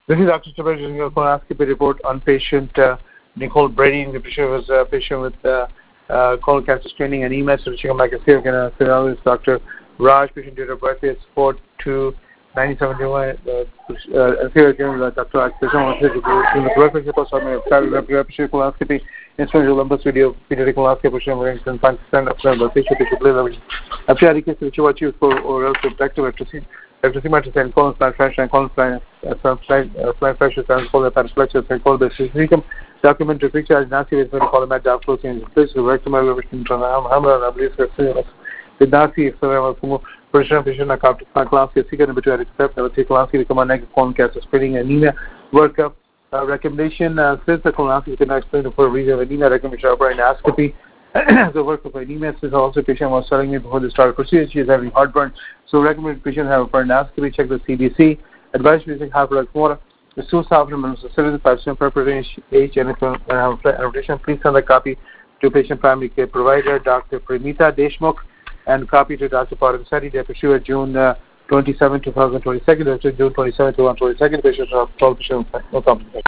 This is Dr. Chabar doing a colonoscopy report on patient Nicole Brady. The patient was a patient with colon cancer screening and EMS. So checking back and see again. Is Dr. Raj. Patient date of birth is 4/2/1971. Here again, Dr. Raj. Patient reference report on patient colonoscopy. Instrument Olympus video pediatric colonoscopy patient wearing Pakistan. After patient play. After I request to watch you for oral protective electrocytometry and colon flat fracture and colon flat fracture and colon paraflexure and colon basicum documentary picture as Nasi with colon mat dark flow in place with rectum elevation from hammer and release with Nasi for patient account class second between accept class recommend colon cancer screening anemia workup recommendation since the colonoscopy can explain for a reason of anemia recommendation of endoscopy. The work of anemia is also patient was telling me before the start procedure she is having heartburn. So recommend patient have a endoscopy, check the CDC, advise using half like water. The source after 5% preparation age and annotation. Please send a copy to patient primary care provider, Dr. Pramita Deshmukh, and copy to Dr. Paramsari, Deputy June 27, 2022, June 27, 2022, patients are 12 patients, no complications.